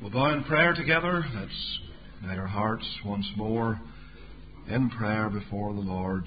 We'll bow in prayer together. Let's unite our hearts once more in prayer before the Lord.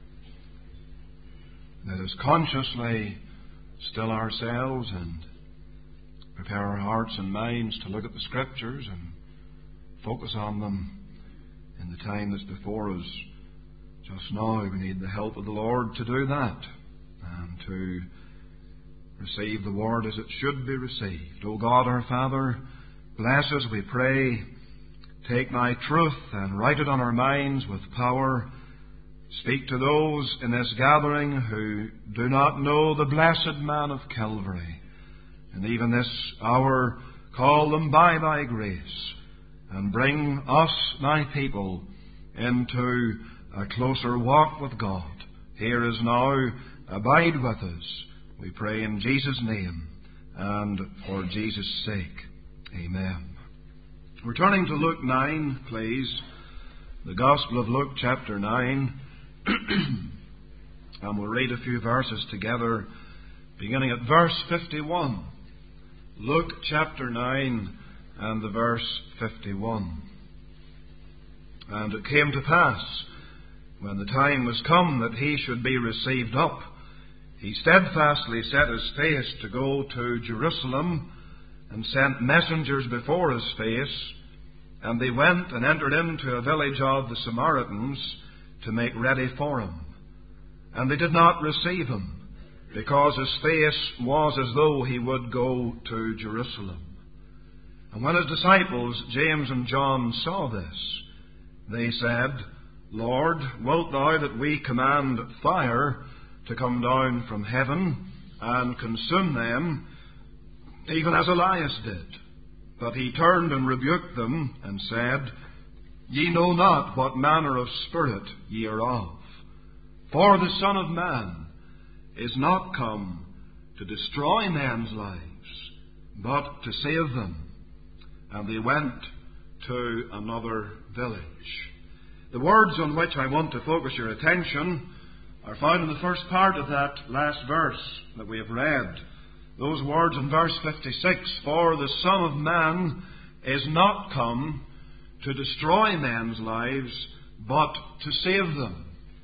Let us consciously still ourselves and prepare our hearts and minds to look at the Scriptures and focus on them in the time that's before us. Just now we need the help of the Lord to do that and to receive the Word as it should be received. O God our Father, bless us, we pray. Take Thy truth and write it on our minds with power. Speak to those in this gathering who do not know the blessed man of Calvary. And even this hour, call them by Thy grace and bring us, Thy people, into a closer walk with God. Here is now, abide with us. We pray in Jesus' name and for Jesus' sake. Amen. We're turning to Luke 9, please. The Gospel of Luke, chapter 9. And we'll read a few verses together, beginning at verse 51. Luke chapter 9 and the verse 51. And it came to pass, when the time was come that he should be received up, he steadfastly set his face to go to Jerusalem, and sent messengers before his face. And they went and entered into a village of the Samaritans to make ready for him. And they did not receive him, because his face was as though he would go to Jerusalem. And when his disciples, James and John, saw this, they said, Lord, wilt thou that we command fire to come down from heaven and consume them, even as Elias did? But he turned and rebuked them, and said, Ye know not what manner of spirit ye are of. For the Son of Man is not come to destroy men's lives, but to save them. And they went to another village. The words on which I want to focus your attention are found in the first part of that last verse that we have read. Those words in verse 56, For the Son of Man is not come to destroy men's lives, but to save them.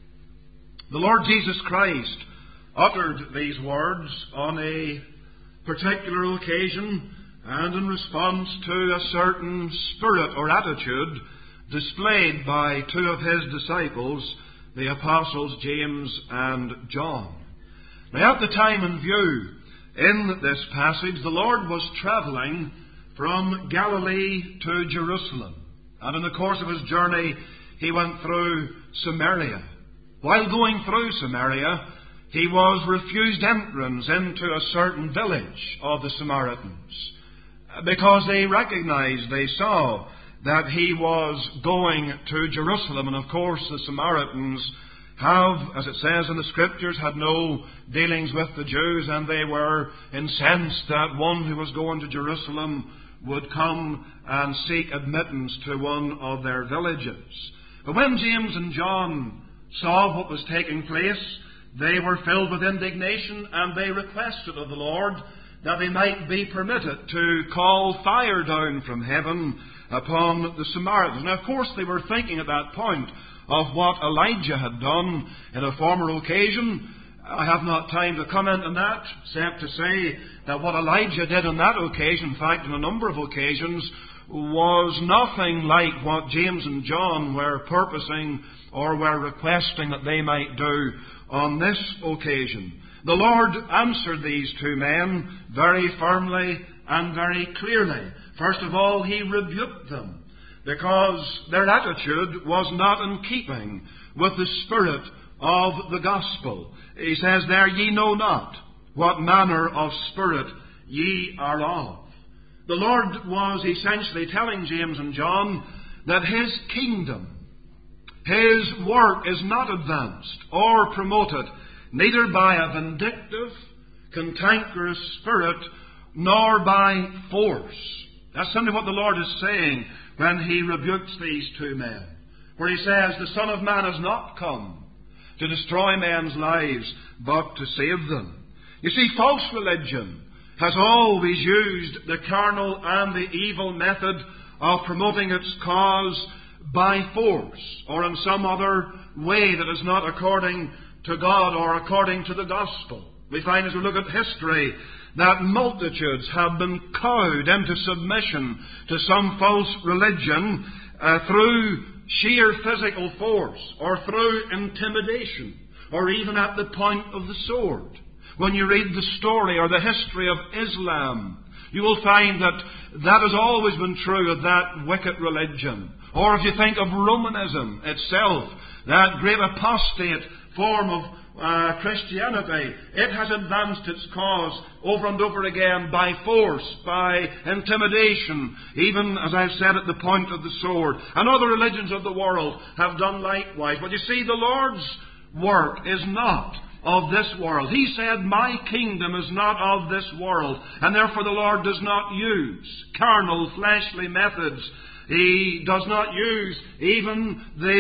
The Lord Jesus Christ uttered these words on a particular occasion and in response to a certain spirit or attitude displayed by two of his disciples, the apostles James and John. Now, at the time in view, in this passage, the Lord was travelling from Galilee to Jerusalem. And in the course of his journey, he went through Samaria. While going through Samaria, he was refused entrance into a certain village of the Samaritans, because they recognized, they saw that he was going to Jerusalem. And of course, the Samaritans have, as it says in the Scriptures, had no dealings with the Jews, and they were incensed that one who was going to Jerusalem would come and seek admittance to one of their villages. But when James and John saw what was taking place, they were filled with indignation, and they requested of the Lord that they might be permitted to call fire down from heaven upon the Samaritans. Now, of course, they were thinking at that point of what Elijah had done in a former occasion. I have not time to comment on that, except to say that what Elijah did on that occasion, in fact, on a number of occasions, was nothing like what James and John were purposing or were requesting that they might do on this occasion. The Lord answered these two men very firmly and very clearly. First of all, he rebuked them, because their attitude was not in keeping with the spirit of the gospel. He says there, Ye know not what manner of spirit ye are of. The Lord was essentially telling James and John that his kingdom, his work is not advanced or promoted neither by a vindictive, cantankerous spirit, nor by force. That's simply what the Lord is saying when he rebukes these two men, where he says, The Son of Man has not come to destroy men's lives, but to save them. You see, false religion has always used the carnal and the evil method of promoting its cause by force or in some other way that is not according to God or according to the gospel. We find as we look at history that multitudes have been cowed into submission to some false religion through sheer physical force or through intimidation or even at the point of the sword. When you read the story or the history of Islam, you will find that that has always been true of that wicked religion. Or if you think of Romanism itself, that great apostate form of Christianity, it has advanced its cause over and over again by force, by intimidation, even, as I've said, at the point of the sword. And other religions of the world have done likewise. But you see, the Lord's work is not of this world. He said, "My kingdom is not of this world." And therefore the Lord does not use carnal, fleshly methods. He does not use even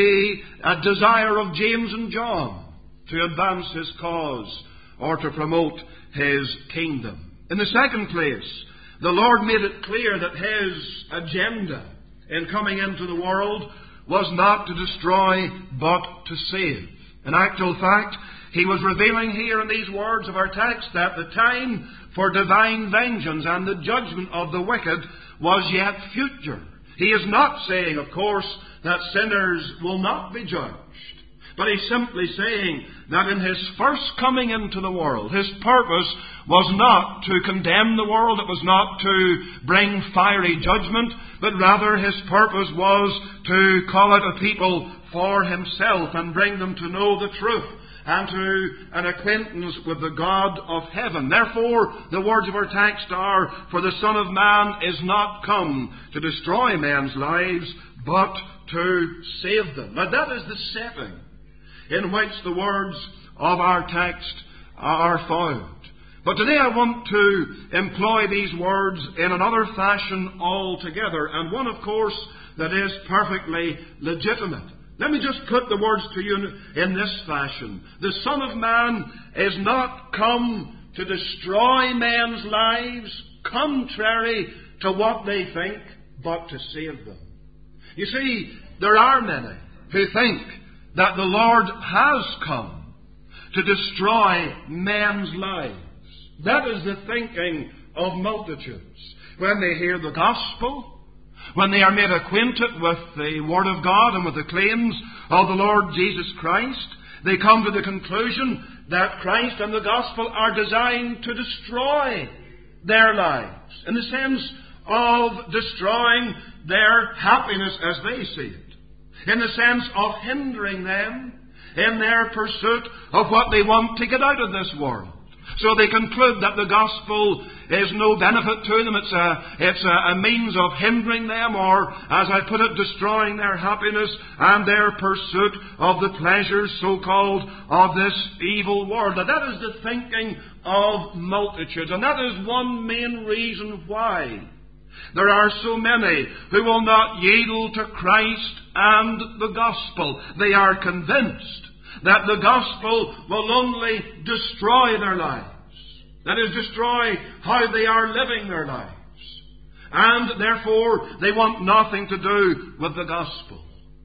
the desire of James and John to advance His cause or to promote His kingdom. In the second place, the Lord made it clear that His agenda in coming into the world was not to destroy, but to save. In actual fact, He was revealing here in these words of our text that the time for divine vengeance and the judgment of the wicked was yet future. He is not saying, of course, that sinners will not be judged. But He's simply saying that in His first coming into the world, His purpose was not to condemn the world, it was not to bring fiery judgment, but rather His purpose was to call out a people for Himself and bring them to know the truth and to an acquaintance with the God of heaven. Therefore, the words of our text are, "For the Son of Man is not come to destroy men's lives, but to save them." Now that is the setting in which the words of our text are found. But today I want to employ these words in another fashion altogether, and one, of course, that is perfectly legitimate. Let me just put the words to you in this fashion. The Son of Man is not come to destroy men's lives, contrary to what they think, but to save them. You see, there are many who think that the Lord has come to destroy men's lives. That is the thinking of multitudes. When they hear the gospel, when they are made acquainted with the Word of God and with the claims of the Lord Jesus Christ, they come to the conclusion that Christ and the gospel are designed to destroy their lives, in the sense of destroying their happiness as they see it, in the sense of hindering them in their pursuit of what they want to get out of this world. So they conclude that the gospel is no benefit to them. It's a means of hindering them, or, as I put it, destroying their happiness and their pursuit of the pleasures, so-called, of this evil world. Now, that is the thinking of multitudes, and that is one main reason why there are so many who will not yield to Christ and the gospel. They are convinced that the gospel will only destroy their lives. That is, destroy how they are living their lives. And therefore, they want nothing to do with the gospel.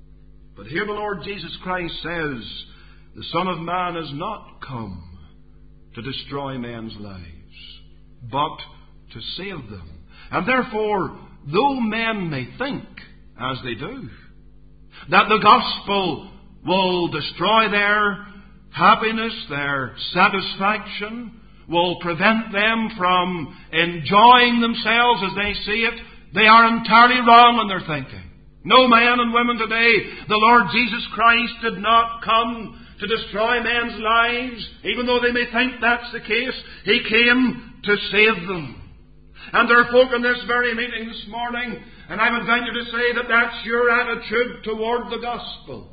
But here the Lord Jesus Christ says, the Son of Man is not come to destroy men's lives, but to save them. And therefore, though men may think, as they do, that the gospel will destroy their happiness, their satisfaction, will prevent them from enjoying themselves as they see it, they are entirely wrong in their thinking. No man and women today, the Lord Jesus Christ did not come to destroy men's lives, even though they may think that's the case. He came to save them. And there are folk in this very meeting this morning, and I would venture to say that that's your attitude toward the gospel.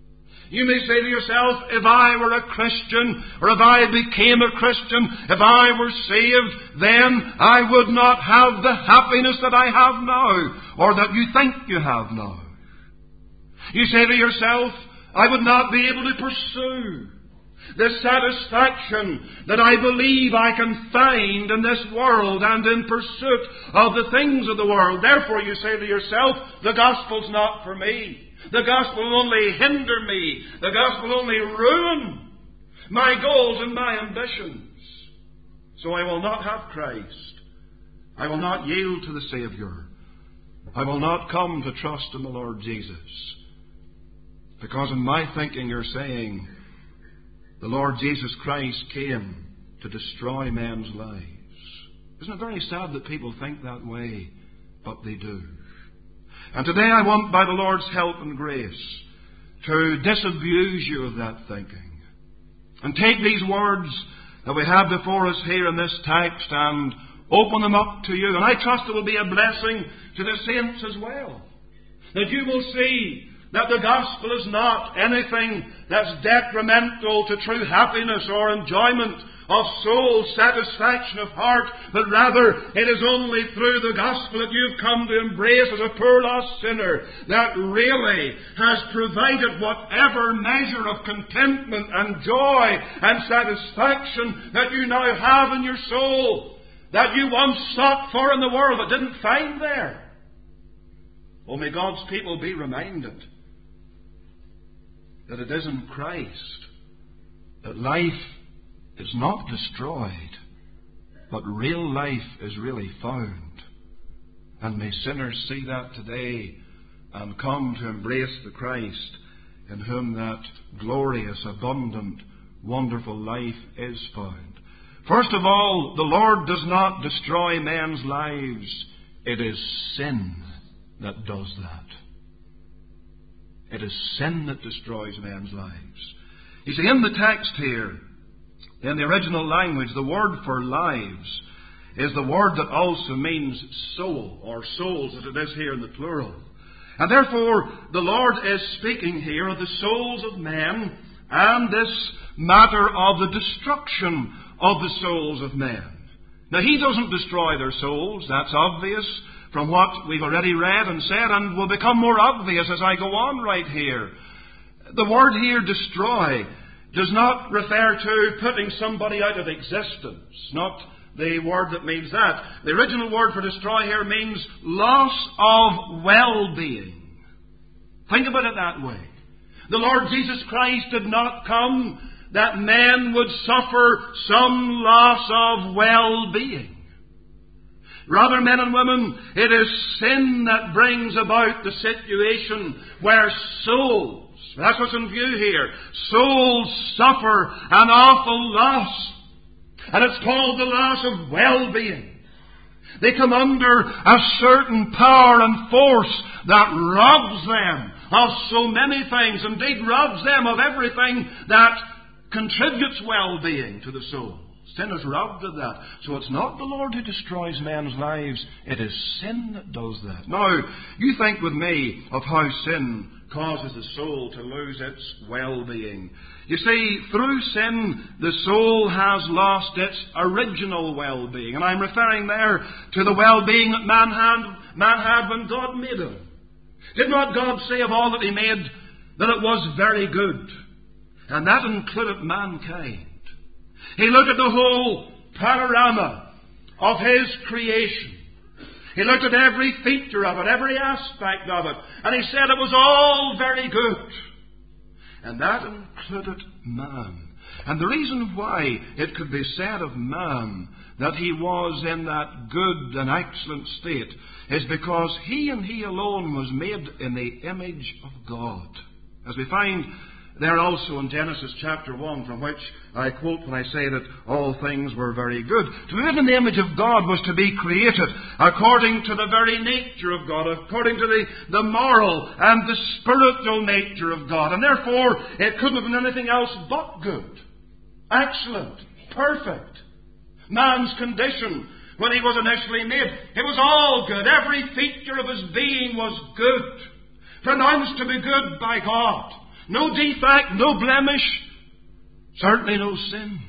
You may say to yourself, if I were a Christian, or if I became a Christian, if I were saved, then I would not have the happiness that I have now, or that you think you have now. You say to yourself, I would not be able to pursue the satisfaction that I believe I can find in this world and in pursuit of the things of the world. Therefore you say to yourself, the gospel's not for me. The gospel will only hinder me. The gospel will only ruin my goals and my ambitions. So I will not have Christ. I will not yield to the Saviour. I will not come to trust in the Lord Jesus. Because in my thinking you're saying the Lord Jesus Christ came to destroy men's lives. Isn't it very sad that people think that way? But they do. And today I want, by the Lord's help and grace, to disabuse you of that thinking. And take these words that we have before us here in this text and open them up to you. And I trust it will be a blessing to the saints as well. That you will see that the gospel is not anything that's detrimental to true happiness or enjoyment of soul, satisfaction of heart, but rather it is only through the gospel that you've come to embrace as a poor lost sinner that really has provided whatever measure of contentment and joy and satisfaction that you now have in your soul, that you once sought for in the world but didn't find there. Oh, may God's people be reminded that it is in Christ that life is not destroyed, but real life is really found. And may sinners see that today and come to embrace the Christ in whom that glorious, abundant, wonderful life is found. First of all, the Lord does not destroy men's lives. It is sin that does that. It is sin that destroys men's lives. You see, in the text here, in the original language, the word for lives is the word that also means soul, or souls as it is here in the plural. And therefore, the Lord is speaking here of the souls of men and this matter of the destruction of the souls of men. Now, He doesn't destroy their souls, that's obvious from what we've already read and said, and will become more obvious as I go on right here. The word here, destroy, does not refer to putting somebody out of existence. Not the word that means that. The original word for destroy here means loss of well-being. Think about it that way. The Lord Jesus Christ did not come that men would suffer some loss of well-being. Rather, men and women, it is sin that brings about the situation where souls, that's what's in view here, souls suffer an awful loss. And it's called the loss of well-being. They come under a certain power and force that robs them of so many things, indeed robs them of everything that contributes well-being to the soul. Sin is robbed of that. So it's not the Lord who destroys men's lives. It is sin that does that. Now, you think with me of how sin causes the soul to lose its well-being. You see, through sin, the soul has lost its original well-being. And I'm referring there to the well-being that man had when God made him. Did not God say of all that He made that it was very good? And that included mankind. He looked at the whole panorama of His creation. He looked at every feature of it, every aspect of it, and He said it was all very good. And that included man. And the reason why it could be said of man that he was in that good and excellent state is because he and he alone was made in the image of God. As we find there also in Genesis chapter 1, from which I quote when I say that all things were very good. To be made in the image of God was to be created according to the very nature of God, according to the moral and the spiritual nature of God. And therefore, it couldn't have been anything else but good. Excellent. Perfect. Man's condition when he was initially made, it was all good. Every feature of his being was good. Pronounced to be good by God. No defect, no blemish, certainly no sin.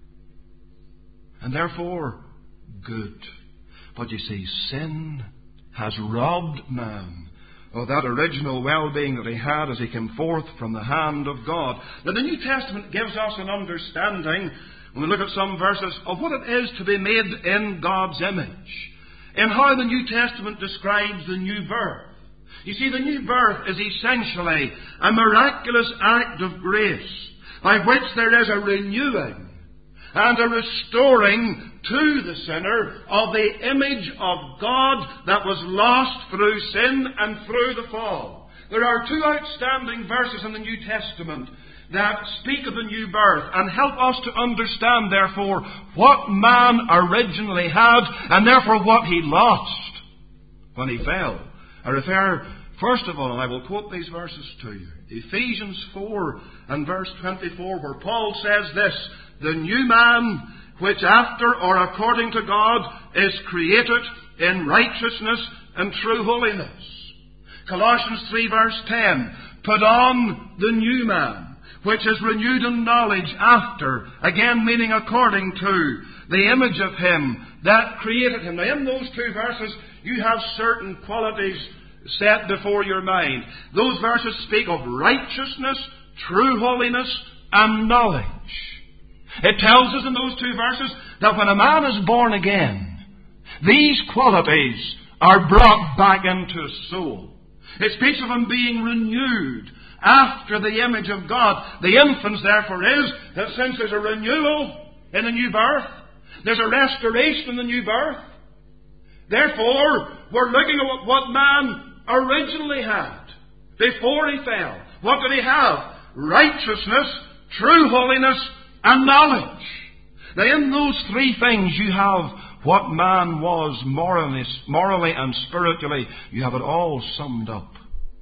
And therefore, good. But you see, sin has robbed man of that original well-being that he had as he came forth from the hand of God. Now, the New Testament gives us an understanding, when we look at some verses, of what it is to be made in God's image, and how the New Testament describes the new birth. You see, the new birth is essentially a miraculous act of grace by which there is a renewing and a restoring to the sinner of the image of God that was lost through sin and through the fall. There are two outstanding verses in the New Testament that speak of the new birth and help us to understand, therefore, what man originally had and therefore what he lost when he fell. I refer, first of all, and I will quote these verses to you, Ephesians 4 and verse 24, where Paul says this, "The new man, which after or according to God is created in righteousness and true holiness." Colossians 3 verse 10, "Put on the new man, which is renewed in knowledge after," again meaning according to, "the image of him that created him." Now in those two verses you have certain qualities set before your mind. Those verses speak of righteousness, true holiness, and knowledge. It tells us in those two verses that when a man is born again, these qualities are brought back into his soul. It speaks of him being renewed after the image of God. The inference, therefore, is that since there's a renewal in the new birth, there's a restoration in the new birth. Therefore, we're looking at what man originally had before he fell. What did he have? Righteousness, true holiness, and knowledge. Now, in those three things you have what man was morally and spiritually. You have it all summed up.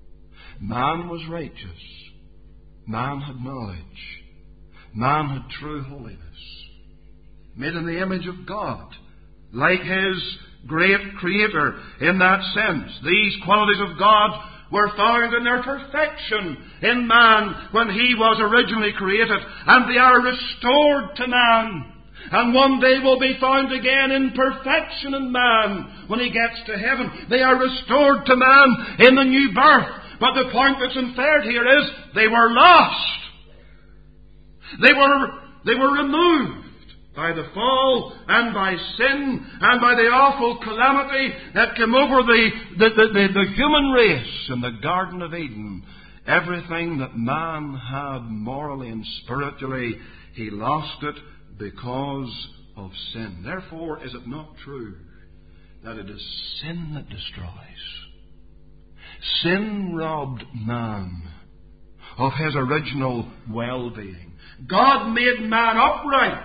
Man was righteous. Man had knowledge. Man had true holiness. Made in the image of God, like his great Creator in that sense. These qualities of God were found in their perfection in man when he was originally created, and they are restored to man, and one day will be found again in perfection in man when he gets to heaven. They are restored to man in the new birth. But the point that's inferred here is they were lost. They were removed by the fall and by sin and by the awful calamity that came over the human race in the Garden of Eden. Everything that man had morally and spiritually, he lost it because of sin. Therefore, is it not true that it is sin that destroys? Sin robbed man of his original well-being. God made man upright,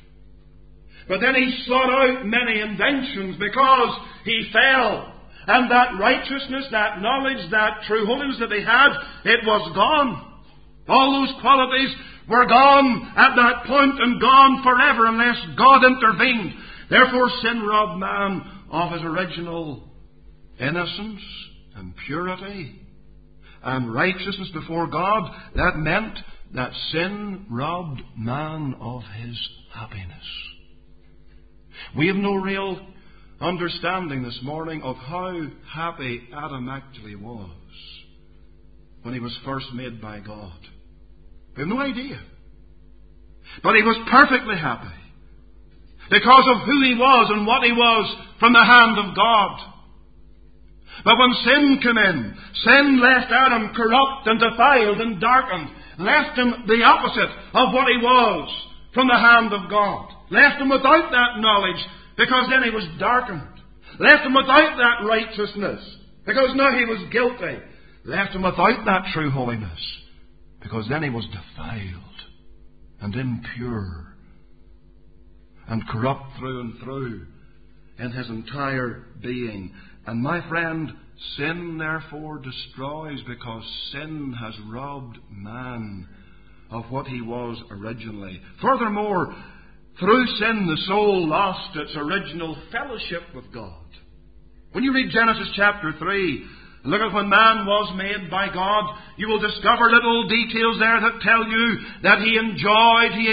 but then he sought out many inventions because he fell. And that righteousness, that knowledge, that true holiness that he had, it was gone. All those qualities were gone at that point and gone forever unless God intervened. Therefore sin robbed man of his original innocence and purity and righteousness before God. That meant that sin robbed man of his happiness. We have no real understanding this morning of how happy Adam actually was when he was first made by God. We have no idea. But he was perfectly happy because of who he was and what he was from the hand of God. But when sin came in, sin left Adam corrupt and defiled and darkened, left him the opposite of what he was from the hand of God. Left him without that knowledge, because then he was darkened. Left him without that righteousness, because now he was guilty. Left him without that true holiness, because then he was defiled and impure and corrupt through and through in his entire being. And my friend, sin therefore destroys, because sin has robbed man of what he was originally. Furthermore, through sin the soul lost its original fellowship with God. When you read Genesis chapter 3, look at when man was made by God, you will discover little details there that tell you that he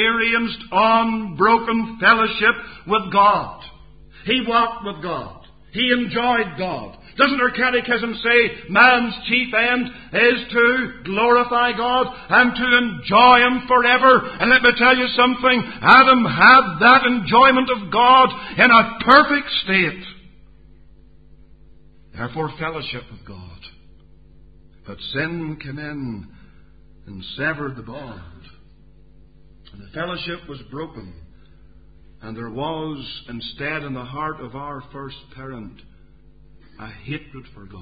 experienced unbroken fellowship with God. He walked with God. He enjoyed God. Doesn't our catechism say man's chief end is to glorify God and to enjoy Him forever? And let me tell you something. Adam had that enjoyment of God in a perfect state. Therefore, fellowship with God. But sin came in and severed the bond. And the fellowship was broken. And there was, instead, in the heart of our first parent, a hatred for God.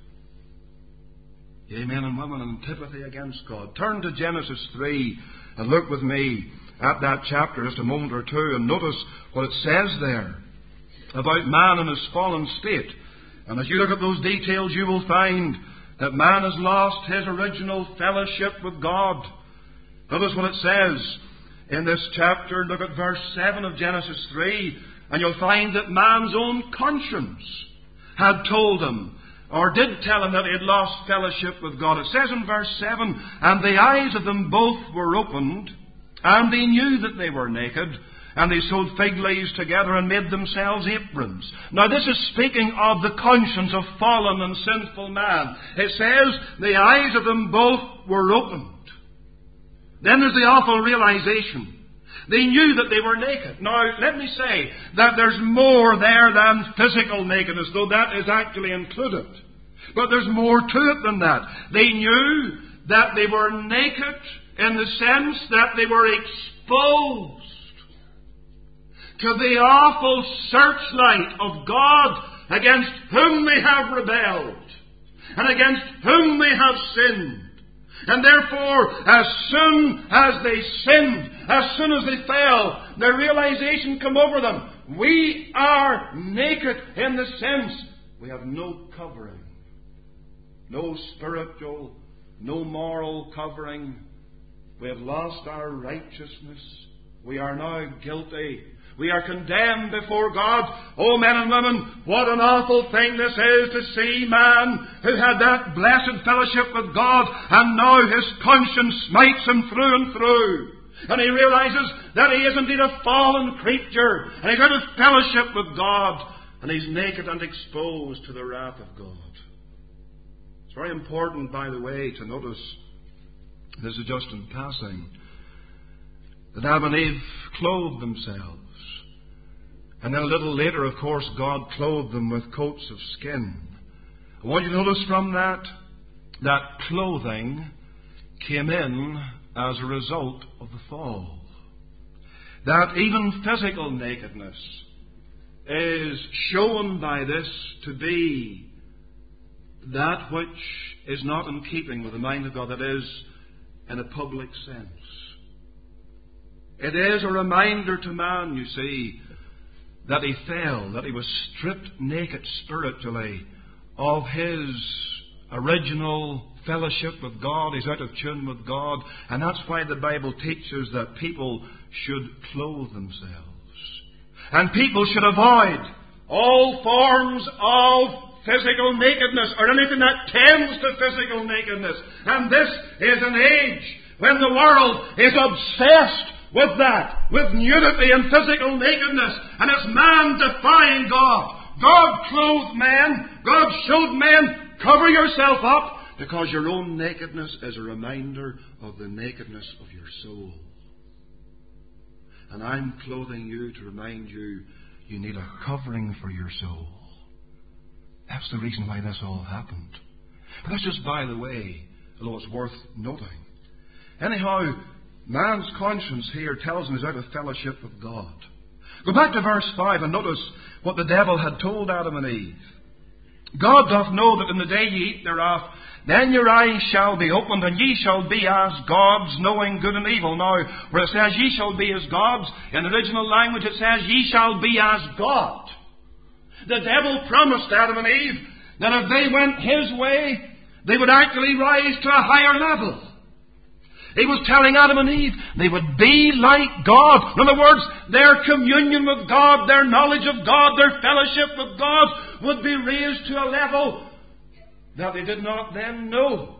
Yea, men and women, an antipathy against God. Turn to Genesis 3 and look with me at that chapter just a moment or two and notice what it says there about man in his fallen state. And as you look at those details, you will find that man has lost his original fellowship with God. Notice what it says in this chapter. Look at verse 7 of Genesis 3, and you'll find that man's own conscience had told him, or did tell him, that he had lost fellowship with God. It says in verse 7, and the eyes of them both were opened, and they knew that they were naked, and they sewed fig leaves together and made themselves aprons. Now this is speaking of the conscience of fallen and sinful man. It says the eyes of them both were opened. Then there's the awful realization. They knew that they were naked. Now, let me say that there's more there than physical nakedness, though that is actually included. But there's more to it than that. They knew that they were naked in the sense that they were exposed to the awful searchlight of God against whom they have rebelled and against whom they have sinned. And therefore, as soon as they sinned, as soon as they fell, the realization came over them. We are naked in the sense we have no covering. No spiritual, no moral covering. We have lost our righteousness. We are now guilty. We are condemned before God. Oh, men and women, what an awful thing this is to see man who had that blessed fellowship with God, and now his conscience smites him through and through. And he realizes that he is indeed a fallen creature, and he's out of fellowship with God, and he's naked and exposed to the wrath of God. It's very important, by the way, to notice, this is just in passing, that Adam and Eve clothed themselves. And then a little later, of course, God clothed them with coats of skin. I want you to notice from that clothing came in as a result of the fall. That even physical nakedness is shown by this to be that which is not in keeping with the mind of God, that is, in a public sense. It is a reminder to man, you see, that he fell, that he was stripped naked spiritually of his original fellowship with God. He's out of tune with God. And that's why the Bible teaches that people should clothe themselves. And people should avoid all forms of physical nakedness, or anything that tends to physical nakedness. And this is an age when the world is obsessed with that, with nudity and physical nakedness, and it's man defying God. God clothed man. God showed men, cover yourself up, because your own nakedness is a reminder of the nakedness of your soul. And I'm clothing you to remind you, you need a covering for your soul. That's the reason why this all happened. But that's just by the way, although it's worth noting. Anyhow, man's conscience here tells him he's out of fellowship with God. Go back to verse 5 and notice what the devil had told Adam and Eve. God doth know that in the day ye eat thereof, then your eyes shall be opened, and ye shall be as gods, knowing good and evil. Now, where it says ye shall be as gods, in the original language it says ye shall be as God. The devil promised Adam and Eve that if they went his way, they would actually rise to a higher level. He was telling Adam and Eve they would be like God. In other words, their communion with God, their knowledge of God, their fellowship with God would be raised to a level that they did not then know.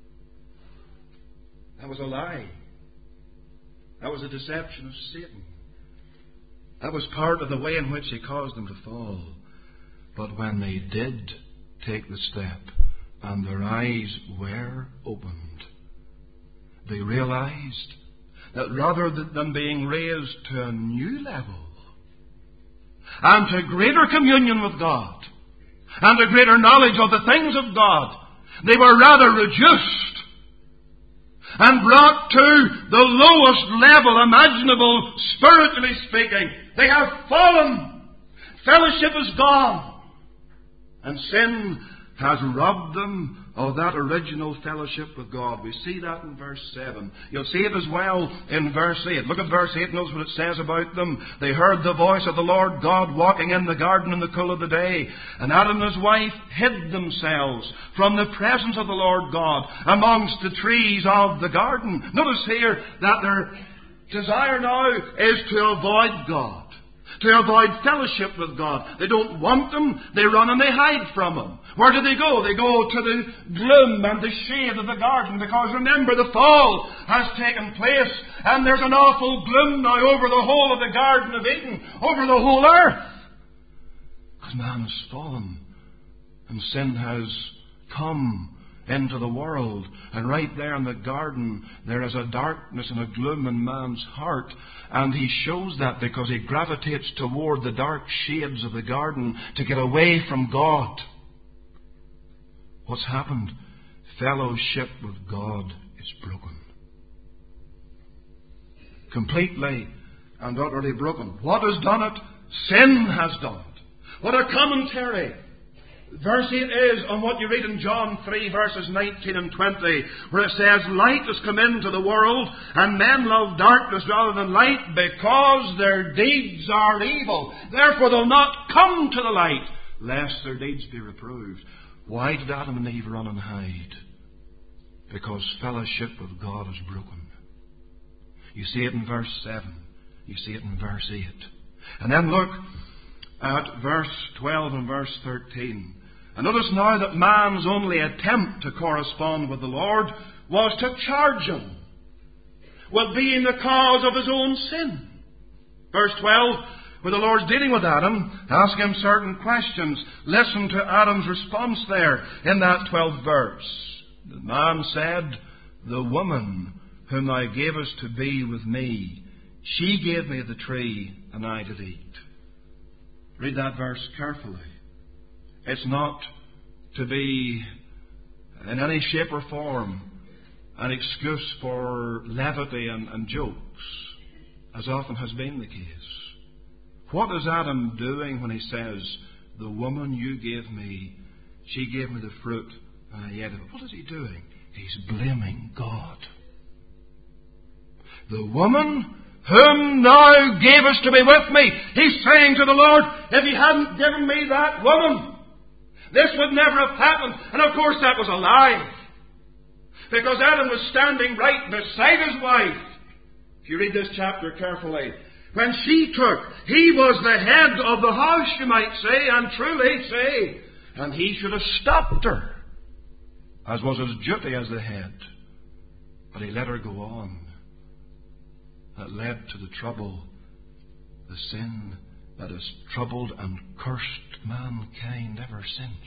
That was a lie. That was a deception of Satan. That was part of the way in which he caused them to fall. But when they did take the step and their eyes were opened, they realized that rather than being raised to a new level and to greater communion with God and a greater knowledge of the things of God, they were rather reduced and brought to the lowest level imaginable, spiritually speaking. They have fallen. Fellowship is gone. And sin has robbed them of that original fellowship with God. We see that in verse 7. You'll see it as well in verse 8. Look at verse 8, notice what it says about them. They heard the voice of the Lord God walking in the garden in the cool of the day. And Adam and his wife hid themselves from the presence of the Lord God amongst the trees of the garden. Notice here that their desire now is to avoid God, to avoid fellowship with God. They don't want Him. They run and they hide from Him. Where do they go? They go to the gloom and the shade of the garden, because remember, the fall has taken place and there's an awful gloom now over the whole of the Garden of Eden, over the whole earth. Because man has fallen and sin has come into the world. And right there in the garden, there is a darkness and a gloom in man's heart. And he shows that because he gravitates toward the dark shades of the garden to get away from God. What's happened? Fellowship with God is broken. Completely and utterly broken. What has done it? Sin has done it. What a commentary verse 8 is on what you read in John 3 verses 19 and 20, where it says, light has come into the world, and men love darkness rather than light because their deeds are evil. Therefore they'll not come to the light, lest their deeds be reproved. Why did Adam and Eve run and hide? Because fellowship with God is broken. You see it in verse 7. You see it in verse 8. And then look at verse 12 and verse 13. And notice now that man's only attempt to correspond with the Lord was to charge him with being the cause of his own sin. Verse 12, where the Lord's dealing with Adam, ask him certain questions. Listen to Adam's response there in that 12th verse. The man said, the woman whom thou gavest to be with me, she gave me the tree, and I did eat. Read that verse carefully. It's not to be in any shape or form an excuse for levity and jokes, as often has been the case. What is Adam doing when he says, the woman you gave me, she gave me the fruit and I ate of it? What is he doing? He's blaming God. The woman whom thou gavest to be with me. He's saying to the Lord, if you hadn't given me that woman, this would never have happened. And of course that was a lie, because Adam was standing right beside his wife. If you read this chapter carefully, when she took, he was the head of the house, you might say, and truly say, and he should have stopped her, as was his duty as the head. But he let her go on. That led to the trouble, the sin that has troubled and cursed mankind ever since.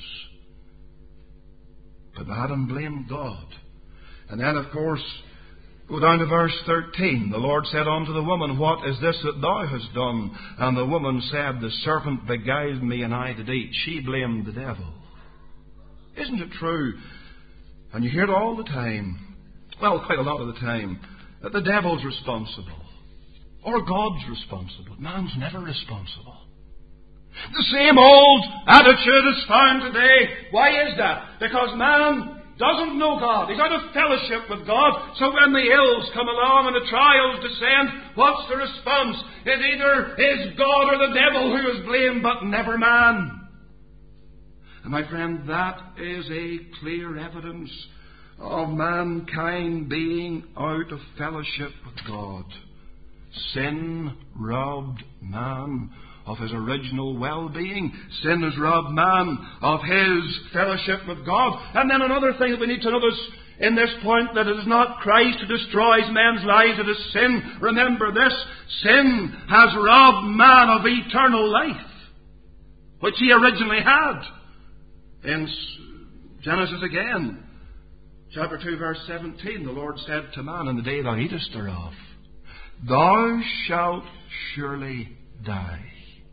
But Adam blamed God. And then, of course, go down to verse 13. The Lord said unto the woman, what is this that thou hast done? And the woman said, the serpent beguiled me, and I did eat. She blamed the devil. Isn't it true? And you hear it all the time, well, quite a lot of the time, that the devil's responsible, or God's responsible. Man's never responsible. The same old attitude is found today. Why is that? Because man doesn't know God. He's out of fellowship with God. So when the ills come along and the trials descend, what's the response? It either is God or the devil who is blamed, but never man. And my friend, that is a clear evidence of mankind being out of fellowship with God. Sin robbed man of his original well-being. Sin has robbed man of his fellowship with God. And then another thing that we need to notice in this point, that it is not Christ who destroys men's lives, it is sin. Remember this, sin has robbed man of eternal life. which he originally had. In Genesis again, chapter 2, verse 17, the Lord said to man, "In the day thou eatest thereof, thou shalt surely die."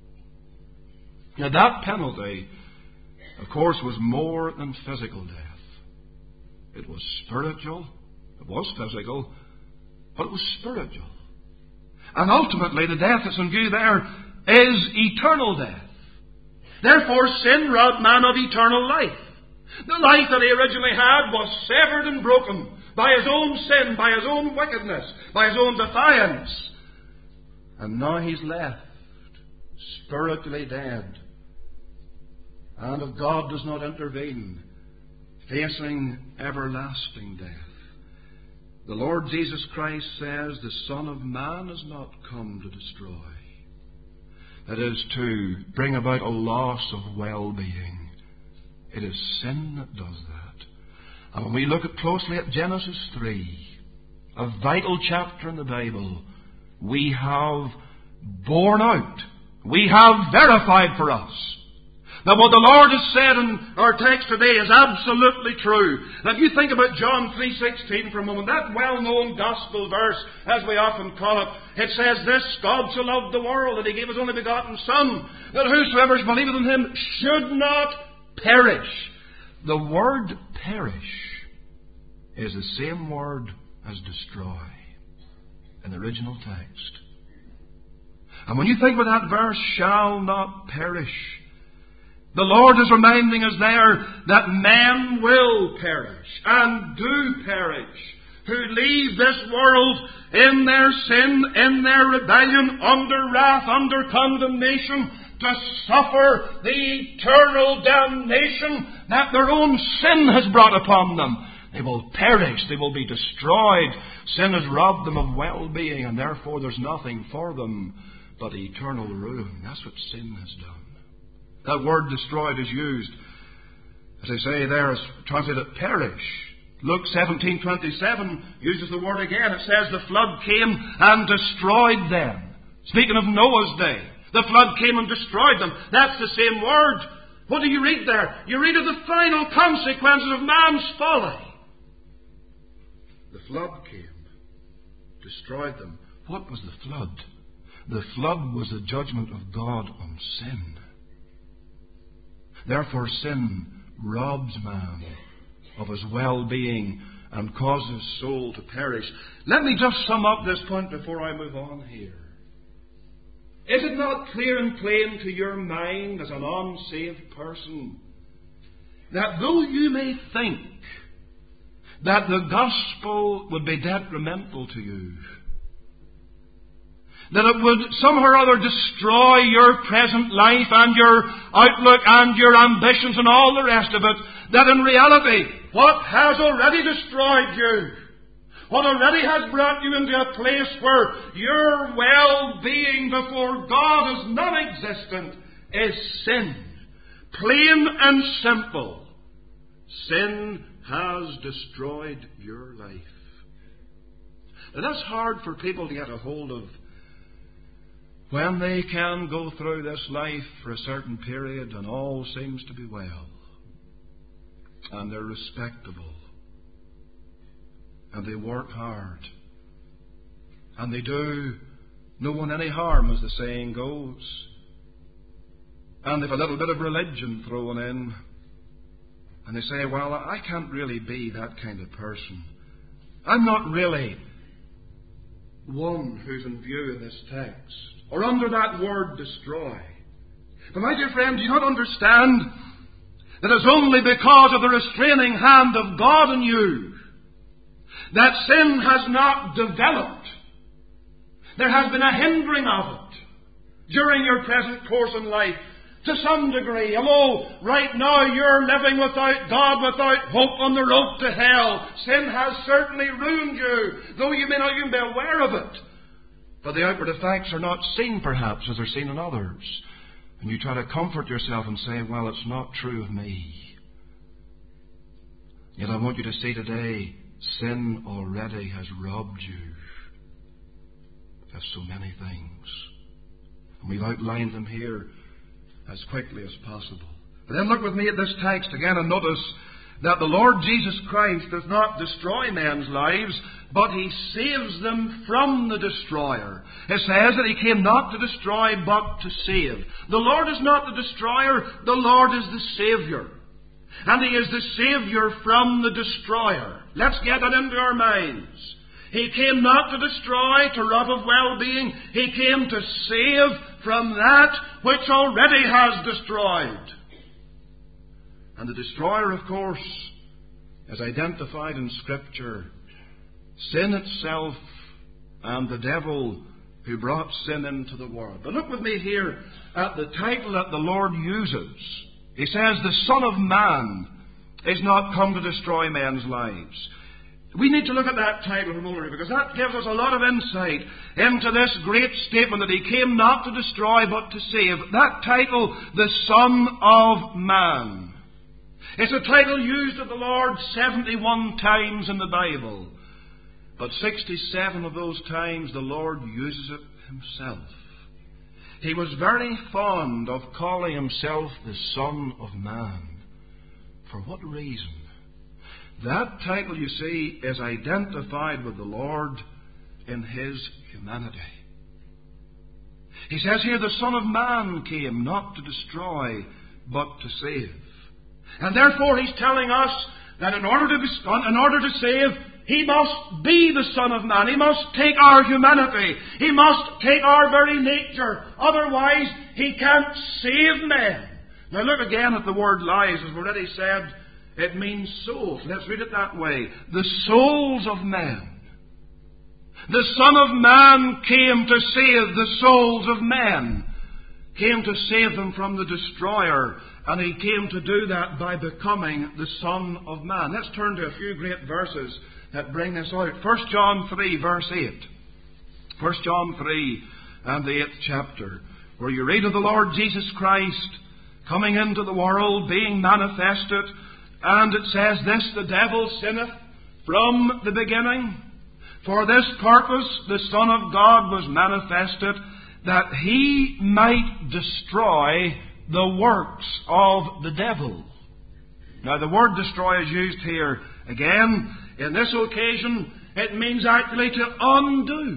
Now that penalty, of course, was more than physical death. It was spiritual. It was physical, but it was spiritual. And ultimately, the death that's in view there is eternal death. Therefore, sin robbed man of eternal life. The life that he originally had was severed and broken by his own sin, by his own wickedness, by his own defiance. And now he's left spiritually dead. And if God does not intervene, facing everlasting death. The Lord Jesus Christ says the Son of Man has not come to destroy. That is, to bring about a loss of well-being. It is sin that does that. And when we look closely at Genesis 3, a vital chapter in the Bible, we have borne out, we have verified for us that what the Lord has said in our text today is absolutely true. Now, if you think about John 3:16 for a moment, that well-known gospel verse, as we often call it, it says this: "God so loved the world that He gave His only begotten Son, that whosoever believeth in Him should not perish." The word perish is the same word as destroy in the original text. And when you think about that verse, "shall not perish," the Lord is reminding us there that men will perish and do perish who leave this world in their sin, in their rebellion, under wrath, under condemnation, to suffer the eternal damnation that their own sin has brought upon them. They will perish. They will be destroyed. Sin has robbed them of well-being, and therefore there's nothing for them but eternal ruin. That's what sin has done. That word destroyed is used, as I say there, is translated perish. Luke 17:27 uses the word again. It says the flood came and destroyed them. Speaking of Noah's day, the flood came and destroyed them. That's the same word. What do you read there? You read of the final consequences of man's folly. The flood came, destroyed them. What was the flood? The flood was the judgment of God on sin. Therefore, sin robs man of his well-being and causes his soul to perish. Let me just sum up this point before I move on here. Is it not clear and plain to your mind as an unsaved person that though you may think that the gospel would be detrimental to you, that it would somehow or other destroy your present life and your outlook and your ambitions and all the rest of it, that in reality, what has already destroyed you, what already has brought you into a place where your well-being before God is non-existent, is sin. Plain and simple. Sin has destroyed your life. Now that's hard for people to get a hold of when they can go through this life for a certain period and all seems to be well. And they're respectable. And they work hard. And they do no one any harm, as the saying goes. And they've a little bit of religion thrown in. And they say, well, I can't really be that kind of person. I'm not really one who's in view in this text, or under that word destroy. But my dear friend, do you not understand that it's only because of the restraining hand of God in you that sin has not developed? There has been a hindering of it during your present course in life to some degree. Although right now you're living without God, without hope, on the road to hell. Sin has certainly ruined you, though you may not even be aware of it. But the outward effects are not seen perhaps as they're seen in others. And you try to comfort yourself and say, well, it's not true of me. Yet I want you to see today, sin already has robbed you of so many things. And we've outlined them here as quickly as possible. But then look with me at this text again and notice that the Lord Jesus Christ does not destroy men's lives, but He saves them from the destroyer. It says that He came not to destroy, but to save. The Lord is not the destroyer, the Lord is the Saviour. And He is the Saviour from the destroyer. Let's get that into our minds. He came not to destroy, to rob of well-being. He came to save from that which already has destroyed. And the destroyer, of course, is identified in Scripture. Sin itself and the devil who brought sin into the world. But look with me here at the title that the Lord uses. He says, the Son of Man is not come to destroy men's lives. We need to look at that title from Ulrich, because that gives us a lot of insight into this great statement that He came not to destroy but to save. That title, the Son of Man. It's a title used of the Lord 71 times in the Bible. But 67 of those times the Lord uses it Himself. He was very fond of calling Himself the Son of Man. For what reason? That title, you see, is identified with the Lord in His humanity. He says here, the Son of Man came not to destroy, but to save. And therefore He's telling us that in order to save, He must be the Son of Man. He must take our humanity. He must take our very nature. Otherwise, He can't save men. Now look again at the word lives. As we've already said, it means souls. Let's read it that way. The souls of men. The Son of Man came to save the souls of men. Came to save them from the destroyer. And He came to do that by becoming the Son of Man. Let's turn to a few great verses that bring this out. 1 John 3, verse 8. 1 John 3 and the 8th chapter, where you read of the Lord Jesus Christ coming into the world, being manifested. And it says this, the devil sinneth from the beginning. For this purpose the Son of God was manifested, that He might destroy the works of the devil. Now the word destroy is used here again. In this occasion, it means actually to undo.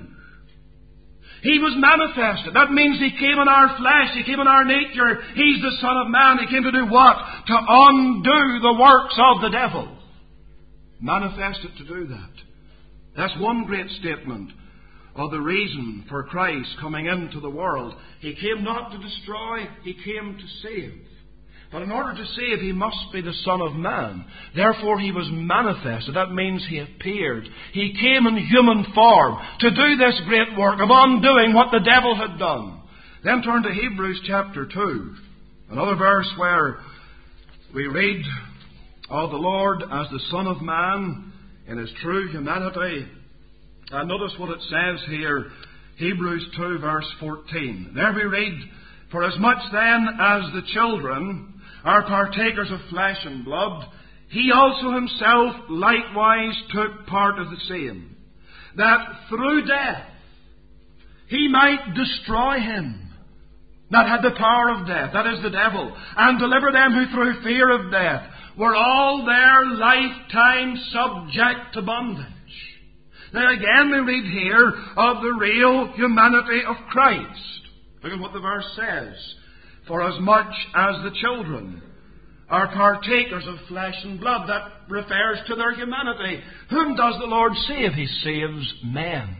He was manifested. That means He came in our flesh. He came in our nature. He's the Son of Man. He came to do what? To undo the works of the devil. Manifested to do that. That's one great statement of the reason for Christ coming into the world. He came not to destroy, He came to save. But in order to save, He must be the Son of Man. Therefore He was manifested. That means He appeared. He came in human form to do this great work of undoing what the devil had done. Then turn to Hebrews chapter 2. Another verse where we read of the Lord as the Son of Man in His true humanity. And notice what it says here, Hebrews 2 verse 14. There we read, for as much then as the children are partakers of flesh and blood, He also Himself likewise took part of the same, that through death He might destroy him that had the power of death, that is the devil, and deliver them who through fear of death were all their lifetime subject to bondage. Now again we read here of the real humanity of Christ. Look at what the verse says. For as much as the children are partakers of flesh and blood, that refers to their humanity. Whom does the Lord save? He saves men.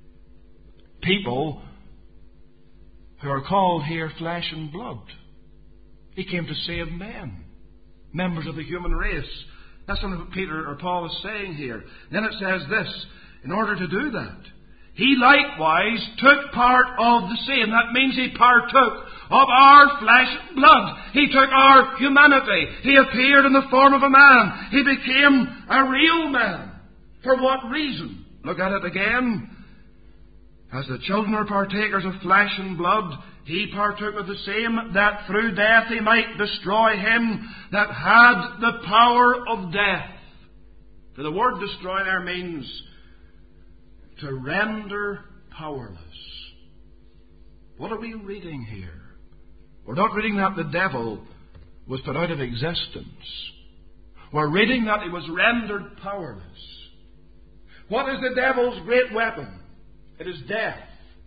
People who are called here flesh and blood. He came to save men. Members of the human race. That's what Peter or Paul is saying here. Then it says this, in order to do that, He likewise took part of the same. That means He partook of our flesh and blood. He took our humanity. He appeared in the form of a man. He became a real man. For what reason? Look at it again. As the children are partakers of flesh and blood, He partook of the same, that through death He might destroy him that had the power of death. For the word destroy there means to render powerless. What are we reading here? We're not reading that the devil was put out of existence. We're reading that he was rendered powerless. What is the devil's great weapon? It is death.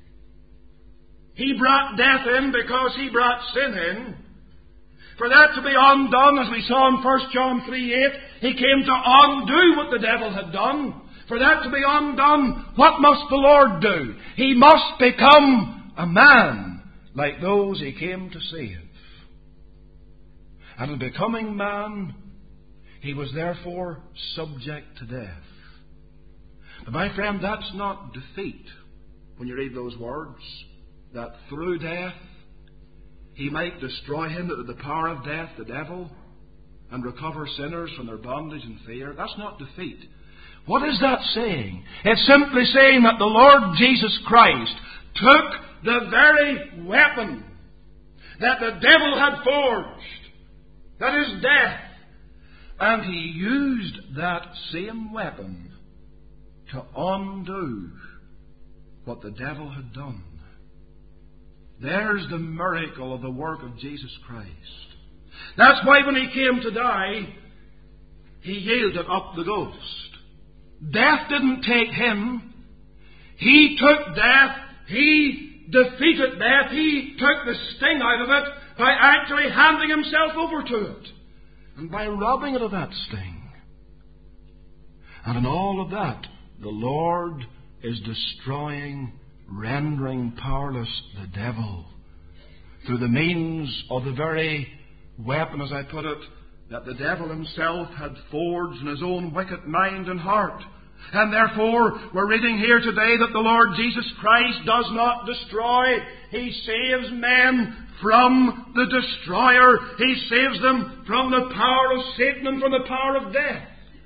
He brought death in because he brought sin in. For that to be undone, as we saw in 1 John 3:8, he came to undo what the devil had done. For that to be undone, what must the Lord do? He must become a man like those he came to save. And in becoming man, he was therefore subject to death. But my friend, that's not defeat when you read those words. That through death, he might destroy him that had the power of death, the devil, and recover sinners from their bondage and fear. That's not defeat. What is that saying? It's simply saying that the Lord Jesus Christ took the very weapon that the devil had forged, that is death, and he used that same weapon to undo what the devil had done. There's the miracle of the work of Jesus Christ. That's why when he came to die, he yielded up the ghost. Death didn't take him. He took death. He defeated death. He took the sting out of it by actually handing himself over to it, and by robbing it of that sting. And in all of that, the Lord is destroying, rendering powerless the devil through the means of the very weapon, as I put it, that the devil himself had forged in his own wicked mind and heart. And therefore, we're reading here today that the Lord Jesus Christ does not destroy. He saves men from the destroyer. He saves them from the power of Satan and from the power of death.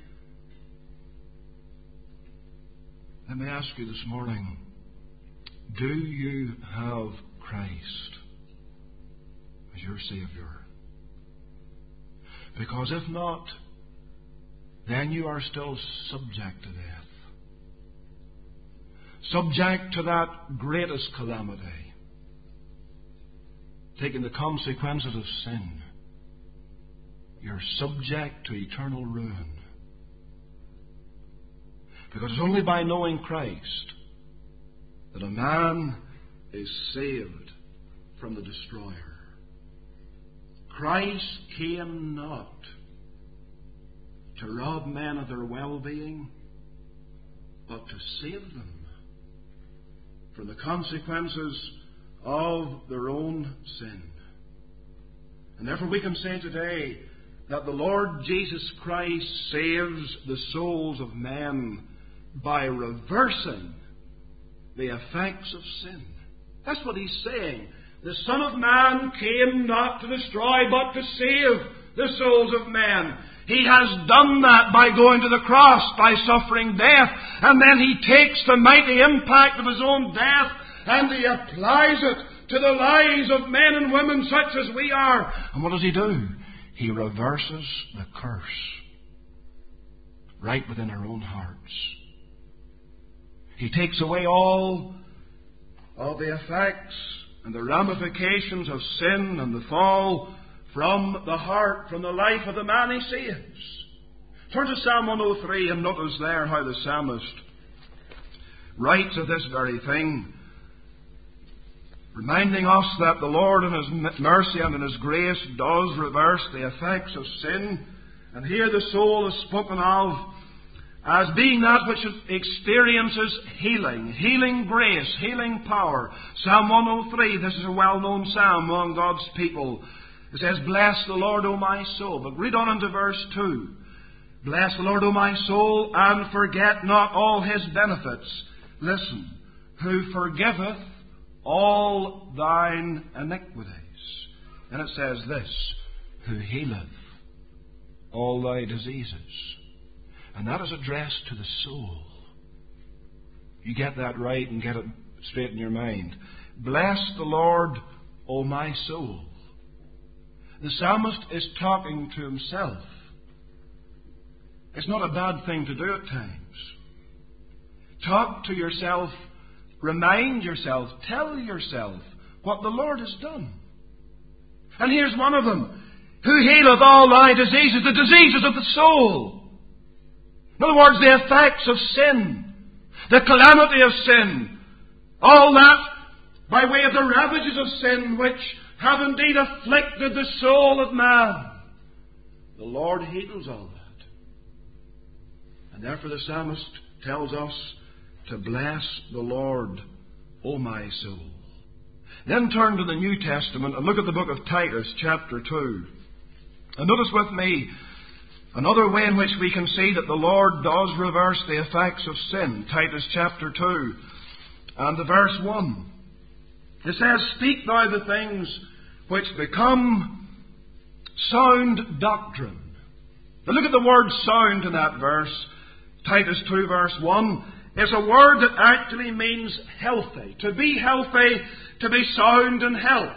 Let me ask you this morning, do you have Christ as your Savior? Because if not, then you are still subject to death. Subject to that greatest calamity, taking the consequences of sin. You're subject to eternal ruin. Because it's only by knowing Christ that a man is saved from the destroyer. Christ came not to rob men of their well-being, but to save them from the consequences of their own sin. And therefore we can say today that the Lord Jesus Christ saves the souls of men by reversing the effects of sin. That's what he's saying. The Son of Man came not to destroy, but to save the souls of men. He has done that by going to the cross, by suffering death, and then he takes the mighty impact of his own death and he applies it to the lives of men and women such as we are. And what does he do? He reverses the curse right within our own hearts. He takes away all of the effects and the ramifications of sin and the fall from the heart, from the life of the man he saves. Turn to Psalm 103 and notice there how the psalmist writes of this very thing, reminding us that the Lord in His mercy and in His grace does reverse the effects of sin. And here the soul is spoken of as being that which experiences healing grace, healing power. Psalm 103, this is a well-known psalm among God's people. It says, "Bless the Lord, O my soul." But read on into verse 2. "Bless the Lord, O my soul, and forget not all His benefits." Listen. "Who forgiveth all thine iniquities." And it says this, "Who healeth all thy diseases." And that is addressed to the soul. You get that right and get it straight in your mind. Bless the Lord, O my soul. The psalmist is talking to himself. It's not a bad thing to do at times. Talk to yourself, remind yourself, tell yourself what the Lord has done. And here's one of them. Who healeth all thy diseases, the diseases of the soul. In other words, the effects of sin, the calamity of sin, all that by way of the ravages of sin which have indeed afflicted the soul of man. The Lord heals all that. And therefore the psalmist tells us to bless the Lord, O my soul. Then turn to the New Testament and look at the book of Titus, chapter 2. And notice with me another way in which we can see that the Lord does reverse the effects of sin. Titus chapter 2 and the verse 1. It says, Speak thou the things which become sound doctrine. Now look at the word sound in that verse. Titus 2 verse 1 is a word that actually means healthy. To be healthy, to be sound in health.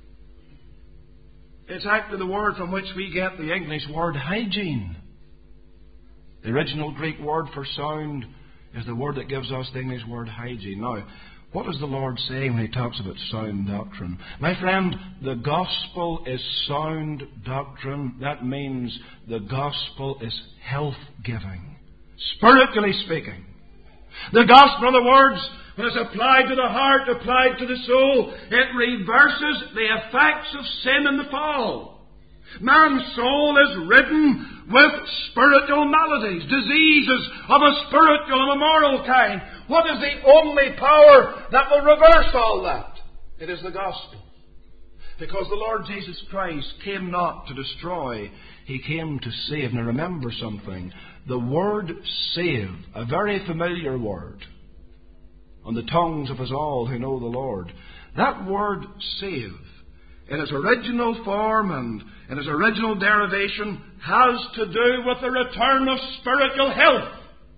It's actually the word from which we get the English word hygiene. The original Greek word for sound is the word that gives us the English word hygiene. Now, what is the Lord saying when He talks about sound doctrine? My friend, the gospel is sound doctrine. That means the gospel is health-giving, spiritually speaking. The gospel, in other words, when it's applied to the heart, applied to the soul, it reverses the effects of sin and the fall. Man's soul is ridden with spiritual maladies, diseases of a spiritual and a moral kind. What is the only power that will reverse all that? It is the gospel. Because the Lord Jesus Christ came not to destroy, He came to save. Now remember something. The word save, a very familiar word on the tongues of us all who know the Lord. That word save, in its original form and in its original derivation, has to do with the return of spiritual health.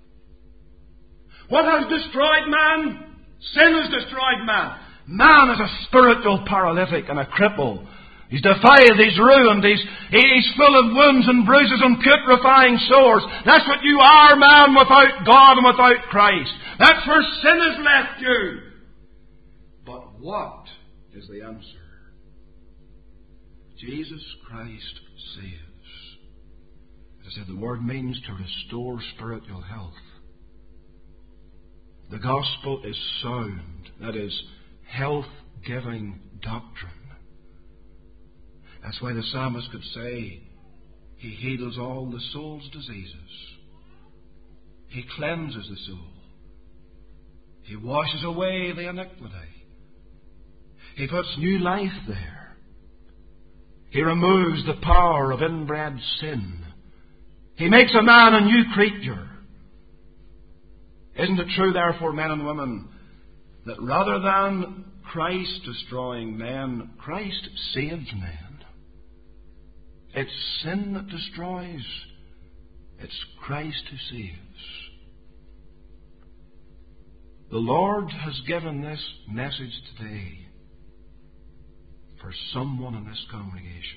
What has destroyed man? Sin has destroyed man. Man is a spiritual paralytic and a cripple. He's defiled, he's ruined, he's full of wounds and bruises and putrefying sores. That's what you are, man, without God and without Christ. That's where sin has left you. But what is the answer? Jesus Christ saves. As I said, the word means to restore spiritual health. The gospel is sound, that is, health-giving doctrine. That's why the psalmist could say, He heals all the soul's diseases. He cleanses the soul. He washes away the iniquity. He puts new life there. He removes the power of inbred sin. He makes a man a new creature. Isn't it true, therefore, men and women, that rather than Christ destroying men, Christ saves men? It's sin that destroys. It's Christ who saves. The Lord has given this message today for someone in this congregation.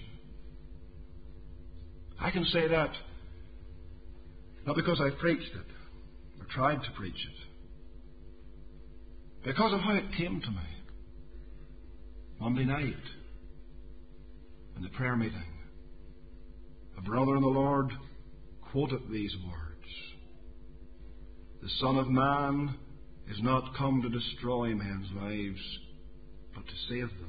I can say that not because I preached it or tried to preach it, because of how it came to me Monday night in the prayer meeting. A brother in the Lord quoted these words. The Son of Man is not come to destroy men's lives, but to save them.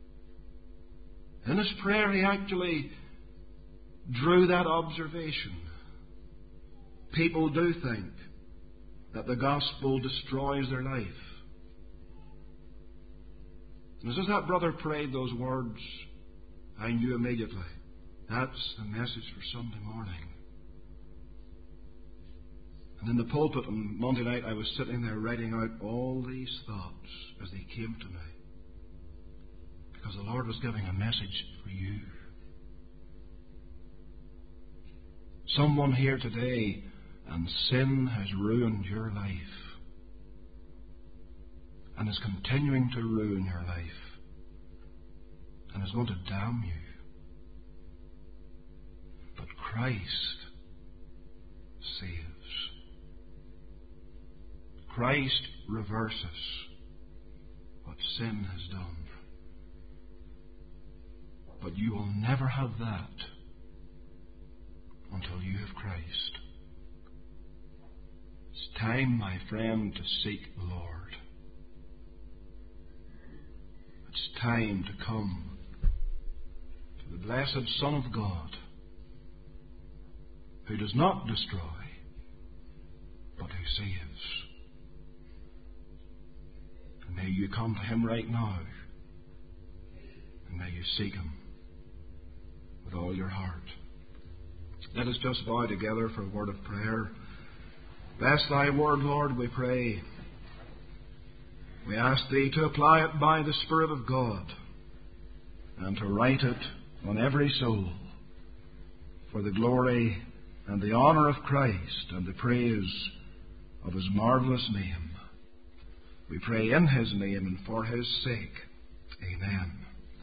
In his prayer he actually drew that observation. People do think that the gospel destroys their life. And as that brother prayed those words, I knew immediately, that's the message for Sunday morning. And in the pulpit on Monday night, I was sitting there writing out all these thoughts as they came to me. Because the Lord was giving a message for you. Someone here today, and sin has ruined your life. And is continuing to ruin your life. And is going to damn you. But Christ saves. Christ reverses what sin has done. But you will never have that until you have Christ. It's time, my friend, to seek the Lord. It's time to come to the blessed Son of God, who does not destroy, but who saves. And may you come to Him right now, and may you seek Him with all your heart. Let us just bow together for a word of prayer. Bless Thy word, Lord, we pray. We ask Thee to apply it by the Spirit of God and to write it on every soul for the glory and the honour of Christ and the praise of His marvellous name. We pray in His name and for His sake. Amen.